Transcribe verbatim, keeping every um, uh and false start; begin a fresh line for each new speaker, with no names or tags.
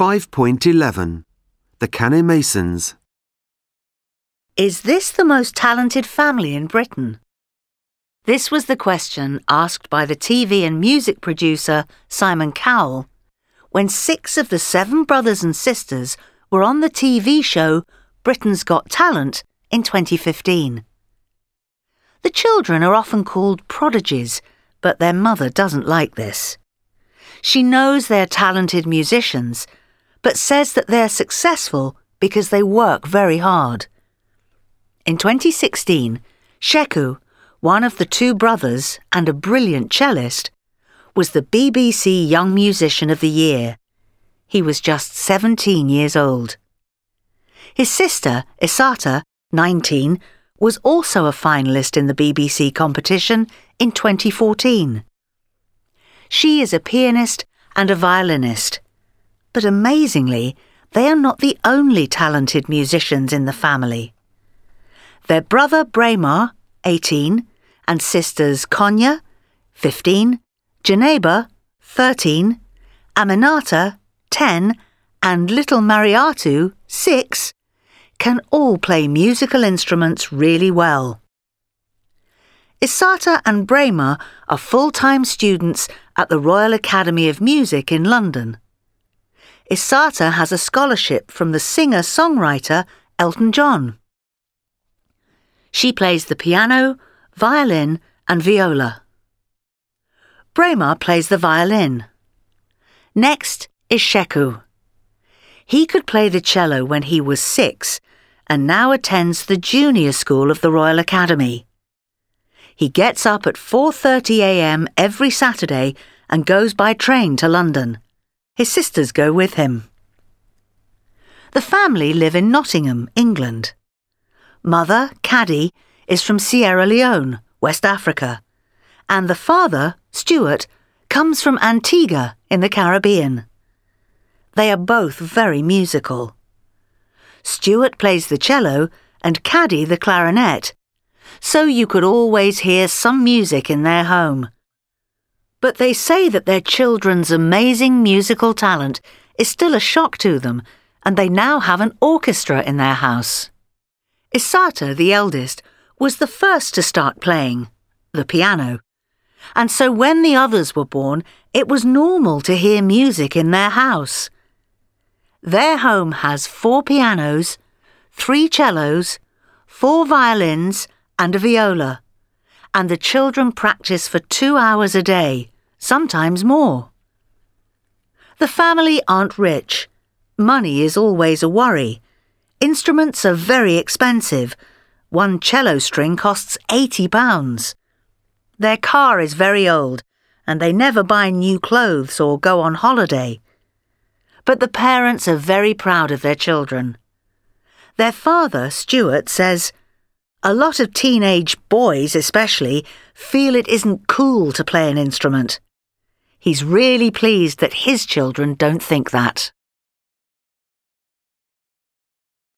five point eleven. The Canny Masons.
Is this the most talented family in Britain? This was the question asked by the T V and music producer Simon Cowell when six of the seven brothers and sisters were on the T V show Britain's Got Talent in twenty fifteen. The children are often called prodigies, but their mother doesn't like this. She knows they're talented musicians, but says that they're successful because they work very hard. In twenty sixteen, Sheku, one of the two brothers and a brilliant cellist, was the B B C Young Musician of the Year. He was just seventeen years old. His sister, Isata, nineteen, was also a finalist in the B B C competition in twenty fourteen. She is a pianist and a violinist, but amazingly, they are not the only talented musicians in the family. Their brother Braemar, eighteen, and sisters Konya, fifteen, Janeba, thirteen, Aminata, ten, and little Mariatu, six, can all play musical instruments really well. Isata and Braemar are full-time students at the Royal Academy of Music in London. Isata has a scholarship from the singer-songwriter Elton John. She plays the piano, violin, and viola. Braemar plays the violin. Next is Sheku. He could play the cello when he was six and now attends the junior school of the Royal Academy. He gets up at four thirty a m every Saturday and goes by train to London. His sisters go with him. The family live in Nottingham, England. Mother, Caddy, is from Sierra Leone, West Africa, and the father, Stuart, comes from Antigua in the Caribbean. They are both very musical. Stuart plays the cello and Caddy the clarinet, so you could always hear some music in their home. But they say that their children's amazing musical talent is still a shock to them, and they now have an orchestra in their house. Isata, the eldest, was the first to start playing the piano, and so when the others were born, it was normal to hear music in their house. Their home has four pianos, three cellos, four violins, and a viola, and the children practice for two hours a day, sometimes more. The family aren't rich. Money is always a worry. Instruments are very expensive. One cello string costs eighty pounds. Their car is very old, and they never buy new clothes or go on holiday. But the parents are very proud of their children. Their father, Stuart, says, "A lot of teenage boys especially feel it isn't cool to play an instrument." He's really pleased that his children don't think that.